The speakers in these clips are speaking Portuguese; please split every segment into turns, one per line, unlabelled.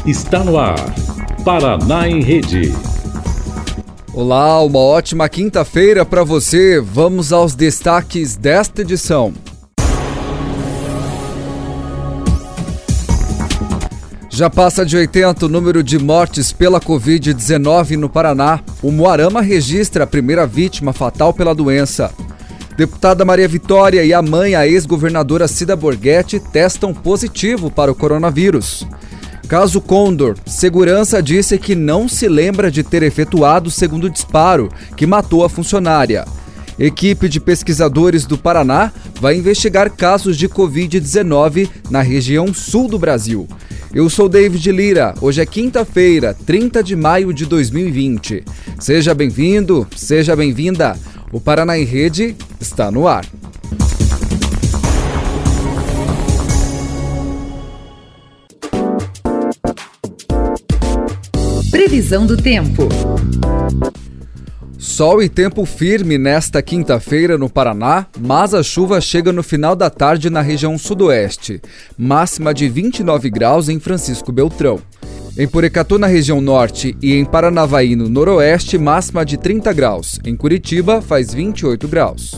Está no ar, Paraná em Rede.
Olá, uma ótima quinta-feira para você. Vamos aos destaques desta edição. Já passa de 80 o número de mortes pela Covid-19 no Paraná. O Moarama registra a primeira vítima fatal pela doença. Deputada Maria Vitória e a mãe, a ex-governadora Cida Borghetti, testam positivo para o coronavírus. Caso Condor, segurança disse que não se lembra de ter efetuado o segundo disparo, que matou a funcionária. Equipe de pesquisadores do Paraná vai investigar casos de Covid-19 na região sul do Brasil. Eu sou David Lira, hoje é quinta-feira, 30 de maio de 2020. Seja bem-vindo, seja bem-vinda. O Paraná em Rede está no ar.
Previsão do tempo.
Sol e tempo firme nesta quinta-feira no Paraná, mas a chuva chega no final da tarde na região sudoeste. Máxima de 29 graus em Francisco Beltrão. Em Porecatu, na região norte, e em Paranavaí, no noroeste, máxima de 30 graus. Em Curitiba, faz 28 graus.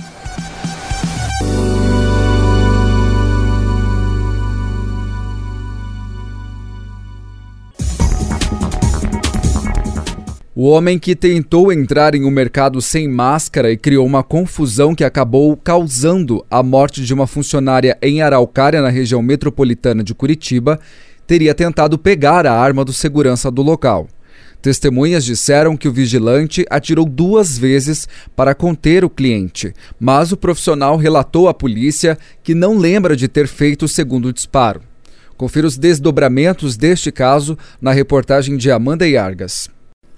O homem que tentou entrar em um mercado sem máscara e criou uma confusão que acabou causando a morte de uma funcionária em Araucária, na região metropolitana de Curitiba, teria tentado pegar a arma do segurança do local. Testemunhas disseram que o vigilante atirou 2 vezes para conter o cliente, mas o profissional relatou à polícia que não lembra de ter feito o segundo disparo. Confira os desdobramentos deste caso na reportagem de Amanda Iargas.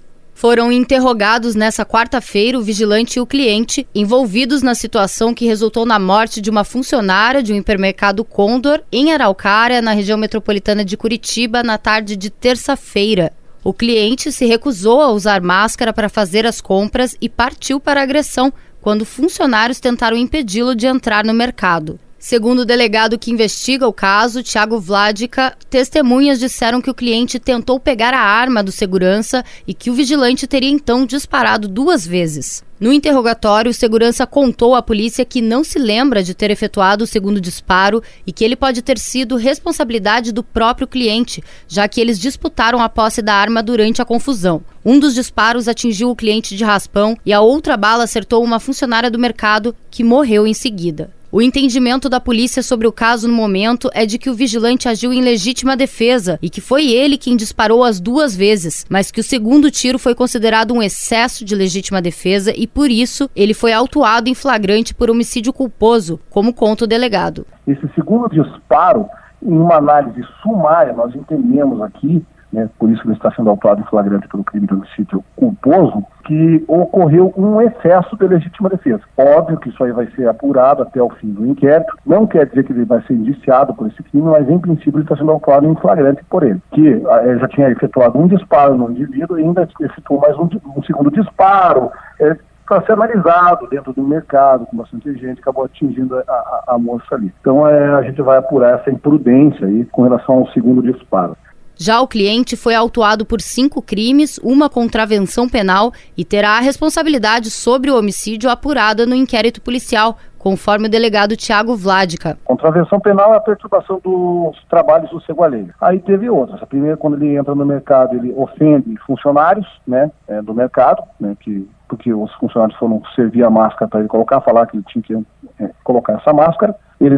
Foram interrogados nesta quarta-feira o vigilante e o cliente, envolvidos na situação que resultou na morte de uma funcionária de um hipermercado Condor em Araucária, na região metropolitana de Curitiba, na tarde de terça-feira. O cliente se recusou a usar máscara para fazer as compras e partiu para a agressão, quando funcionários tentaram impedi-lo de entrar no mercado. Segundo o delegado que investiga o caso, Thiago Vladica, testemunhas disseram que o cliente tentou pegar a arma do segurança e que o vigilante teria então disparado 2 vezes. No interrogatório, o segurança contou à polícia que não se lembra de ter efetuado o segundo disparo e que ele pode ter sido responsabilidade do próprio cliente, já que eles disputaram a posse da arma durante a confusão. Um dos disparos atingiu o cliente de raspão e a outra bala acertou uma funcionária do mercado, que morreu em seguida. O entendimento da polícia sobre o caso no momento é de que o vigilante agiu em legítima defesa e que foi ele quem disparou as 2 vezes, mas que o segundo tiro foi considerado um excesso de legítima defesa e, por isso, ele foi autuado em flagrante por homicídio culposo, como conta o delegado.
Esse segundo disparo, em uma análise sumária, nós entendemos aqui, por isso ele está sendo autuado em flagrante pelo crime de homicídio culposo, que ocorreu um excesso de legítima defesa. Óbvio que isso aí vai ser apurado até o fim do inquérito. Não quer dizer que ele vai ser indiciado por esse crime, mas em princípio ele está sendo autuado em flagrante por ele. Que já tinha efetuado um disparo no indivíduo e ainda efetuou mais um segundo disparo. Para ser analisado dentro do mercado, com bastante gente, acabou atingindo a moça ali. Então a gente vai apurar essa imprudência aí com relação ao segundo disparo.
Já o cliente foi autuado por 5 crimes, uma contravenção penal e terá a responsabilidade sobre o homicídio apurada no inquérito policial, conforme o delegado Thiago Vladica.
Contravenção penal é a perturbação dos trabalhos do segualeiro. Aí teve outras. A primeira, quando ele entra no mercado, ele ofende funcionários do mercado, porque os funcionários foram servir a máscara para ele falar que ele tinha que colocar essa máscara. Ele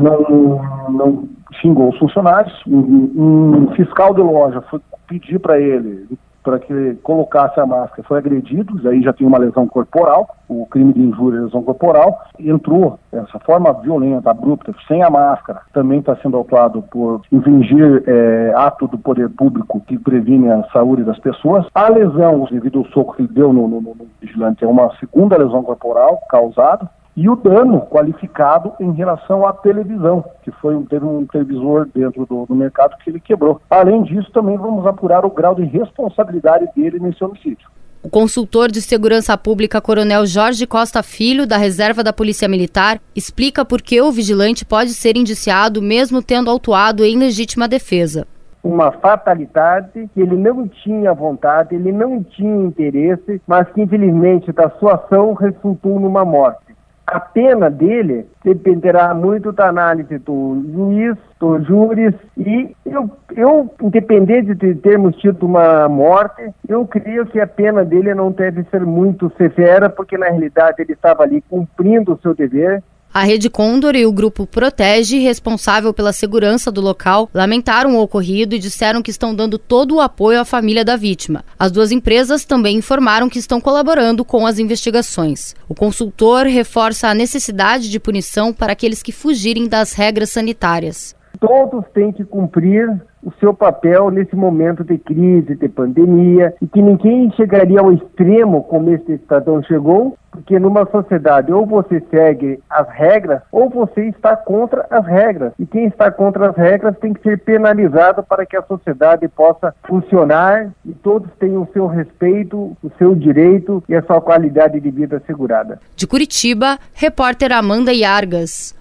não xingou os funcionários. Um fiscal de loja foi pedir para ele para que ele colocasse a máscara, foi agredido, aí já tinha uma lesão corporal, o crime de injúria e lesão corporal, e entrou essa forma violenta, abrupta, sem a máscara. Também está sendo autuado por infringir ato do poder público que previne a saúde das pessoas. A lesão, devido ao soco que ele deu no vigilante, é uma segunda lesão corporal causada. E o dano qualificado em relação à televisão, que teve um televisor dentro do mercado que ele quebrou. Além disso, também vamos apurar o grau de responsabilidade dele nesse homicídio.
O consultor de segurança pública, Coronel Jorge Costa Filho, da Reserva da Polícia Militar, explica por que o vigilante pode ser indiciado mesmo tendo autuado em legítima defesa.
uma fatalidade, que ele não tinha vontade, ele não tinha interesse, mas que infelizmente da sua ação resultou numa morte. A pena dele dependerá muito da análise do juiz, dos júris, e eu, independente de termos tido uma morte, eu creio que a pena dele não deve ser muito severa, porque na realidade ele estava ali cumprindo o seu dever.
A Rede Condor e o Grupo Protege, responsável pela segurança do local, lamentaram o ocorrido e disseram que estão dando todo o apoio à família da vítima. As duas empresas também informaram que estão colaborando com as investigações. O consultor reforça a necessidade de punição para aqueles que fugirem das regras sanitárias.
Todos têm que cumprir o seu papel nesse momento de crise, de pandemia, e que ninguém chegaria ao extremo como este cidadão chegou, porque numa sociedade ou você segue as regras ou você está contra as regras. E quem está contra as regras tem que ser penalizado para que a sociedade possa funcionar e todos tenham o seu respeito, o seu direito e a sua qualidade de vida assegurada.
De Curitiba, repórter Amanda Yargas.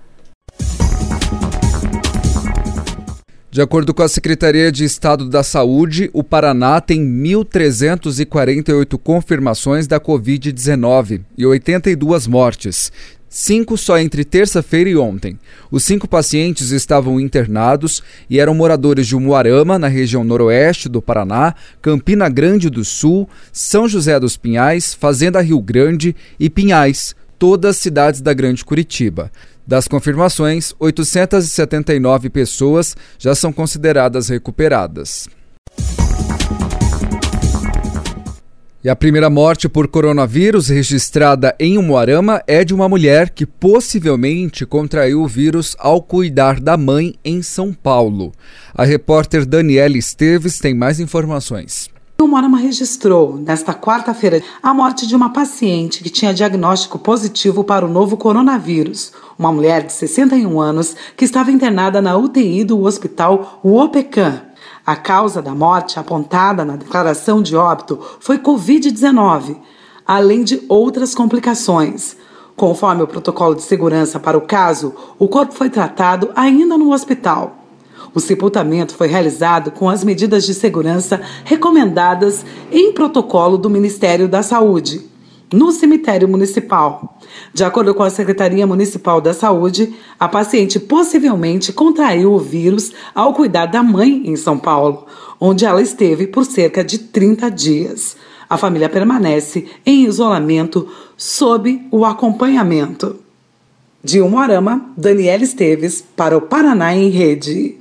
De acordo com a Secretaria de Estado da Saúde, o Paraná tem 1.348 confirmações da Covid-19 e 82 mortes. 5 só entre terça-feira e ontem. Os 5 pacientes estavam internados e eram moradores de Umuarama, na região noroeste do Paraná, Campina Grande do Sul, São José dos Pinhais, Fazenda Rio Grande e Pinhais, todas cidades da Grande Curitiba. Das confirmações, 879 pessoas já são consideradas recuperadas. E a primeira morte por coronavírus registrada em Umuarama é de uma mulher que possivelmente contraiu o vírus ao cuidar da mãe em São Paulo. A repórter Daniela Esteves tem mais informações.
Umuarama registrou, nesta quarta-feira, a morte de uma paciente que tinha diagnóstico positivo para o novo coronavírus. Uma mulher de 61 anos que estava internada na UTI do hospital Uopecan. A causa da morte apontada na declaração de óbito foi Covid-19, além de outras complicações. Conforme o protocolo de segurança para o caso, o corpo foi tratado ainda no hospital. O sepultamento foi realizado com as medidas de segurança recomendadas em protocolo do Ministério da Saúde, no cemitério municipal. De acordo com a Secretaria Municipal da Saúde, a paciente possivelmente contraiu o vírus ao cuidar da mãe em São Paulo, onde ela esteve por cerca de 30 dias. A família permanece em isolamento sob o acompanhamento. De Umuarama, Daniela Esteves, para o Paraná em Rede.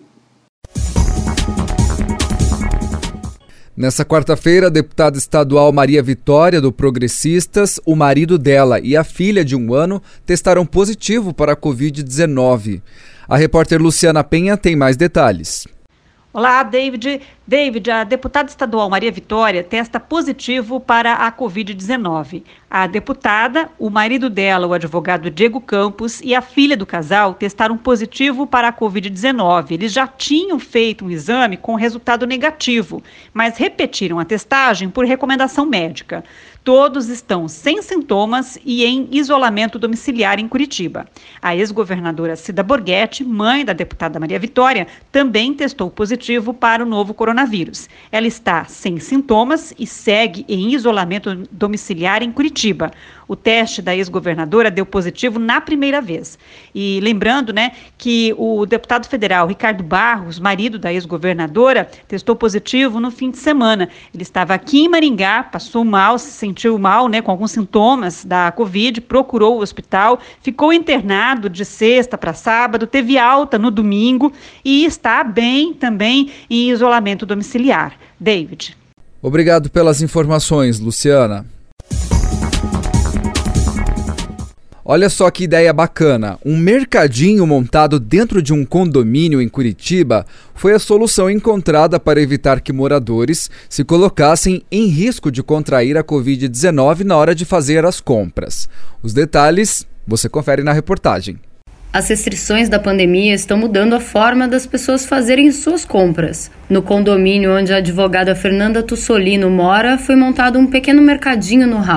Nessa quarta-feira, a deputada estadual Maria Vitória, do Progressistas, o marido dela e a filha de 1 ano testaram positivo para a Covid-19. A repórter Luciana Penha tem mais detalhes.
Olá, David. David, a deputada estadual Maria Vitória testa positivo para a Covid-19. A deputada, o marido dela, o advogado Diego Campos, e a filha do casal testaram positivo para a Covid-19. Eles já tinham feito um exame com resultado negativo, mas repetiram a testagem por recomendação médica. Todos estão sem sintomas e em isolamento domiciliar em Curitiba. A ex-governadora Cida Borghetti, mãe da deputada Maria Vitória, também testou positivo para o novo coronavírus. Ela está sem sintomas e segue em isolamento domiciliar em Curitiba. O teste da ex-governadora deu positivo na primeira vez. E lembrando, que o deputado federal Ricardo Barros, marido da ex-governadora, testou positivo no fim de semana. Ele estava aqui em Maringá, passou mal, se sentiu mal, com alguns sintomas da Covid, procurou o hospital, ficou internado de sexta para sábado, teve alta no domingo e está bem também em isolamento domiciliar. David.
Obrigado pelas informações, Luciana. Olha só que ideia bacana, um mercadinho montado dentro de um condomínio em Curitiba foi a solução encontrada para evitar que moradores se colocassem em risco de contrair a Covid-19 na hora de fazer as compras. Os detalhes você confere na reportagem.
As restrições da pandemia estão mudando a forma das pessoas fazerem suas compras. No condomínio onde a advogada Fernanda Tussolino mora, foi montado um pequeno mercadinho no hall.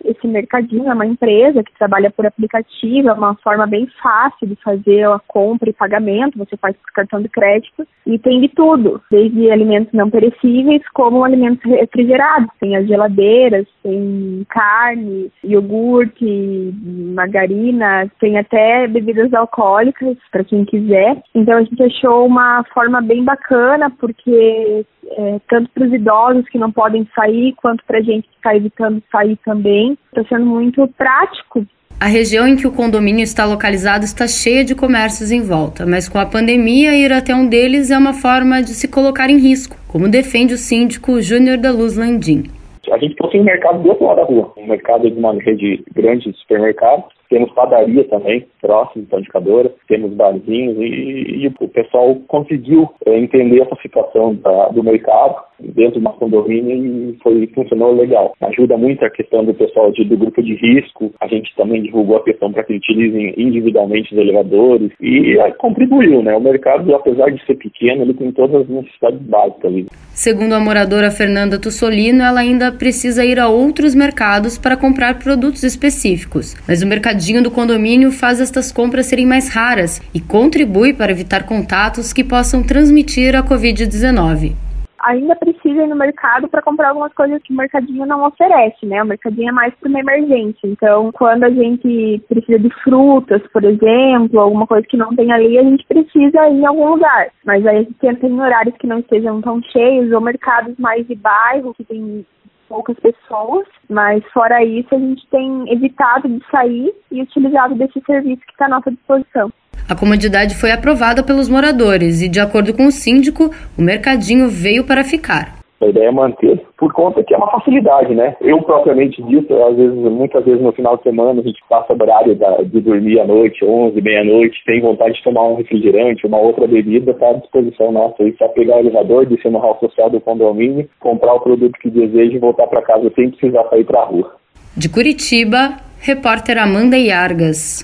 esse mercadinho é uma empresa que trabalha por aplicativo, é uma forma bem fácil de fazer a compra e pagamento, você faz por cartão de crédito e tem de tudo, desde alimentos não perecíveis como alimentos refrigerados. Tem as geladeiras, tem carne, iogurte, margarina, tem até bebidas alcoólicas para quem quiser. Então a gente achou uma forma bem bacana, porque tanto para os idosos que não podem sair, quanto para a gente que está evitando sair também, está sendo muito prático.
A região em que o condomínio está localizado está cheia de comércios em volta, mas com a pandemia, ir até um deles é uma forma de se colocar em risco, como defende o síndico Júnior da Luz Landim.
A gente possui um mercado do outro lado da rua, um mercado de uma rede grande de supermercados. Temos padaria também, próximo, panificadora, temos barzinhos e o pessoal conseguiu entender essa situação do mercado dentro do nosso condomínio e funcionou legal. Ajuda muito a questão do pessoal do grupo de risco, a gente também divulgou a questão para que utilizem individualmente os elevadores e contribuiu, né? O mercado, apesar de ser pequeno, ele tem todas as necessidades básicas ali.
Segundo a moradora Fernanda Tussolino, ela ainda precisa ir a outros mercados para comprar produtos específicos, mas o mercadinho do condomínio faz estas compras serem mais raras e contribui para evitar contatos que possam transmitir a Covid-19.
Ainda precisa ir no mercado para comprar algumas coisas que o mercadinho não oferece, né? O mercadinho é mais para uma emergência. Então, quando a gente precisa de frutas, por exemplo, alguma coisa que não tem ali, a gente precisa ir em algum lugar. Mas aí a gente tenta em horários que não estejam tão cheios, ou mercados mais de bairro, que tem poucas pessoas, mas fora isso a gente tem evitado de sair e utilizado desse serviço que está à nossa disposição.
A comodidade foi aprovada pelos moradores e, de acordo com o síndico, o mercadinho veio para ficar.
A ideia é manter, por conta que é uma facilidade, né? Eu propriamente dito, muitas vezes no final de semana a gente passa o horário de dormir à noite, 11, meia-noite, tem vontade de tomar um refrigerante, uma outra bebida, está à disposição nossa. E só pegar o elevador, descer no hall social do condomínio, comprar o produto que deseja e voltar para casa sem precisar sair para a rua.
De Curitiba, repórter Amanda Iargas.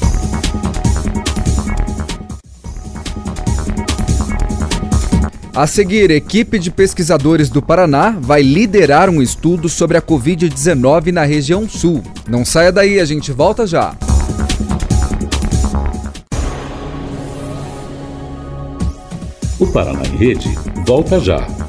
A seguir, equipe de pesquisadores do Paraná vai liderar um estudo sobre a Covid-19 na região sul. Não saia daí, a gente volta já.
O Paraná em Rede volta já.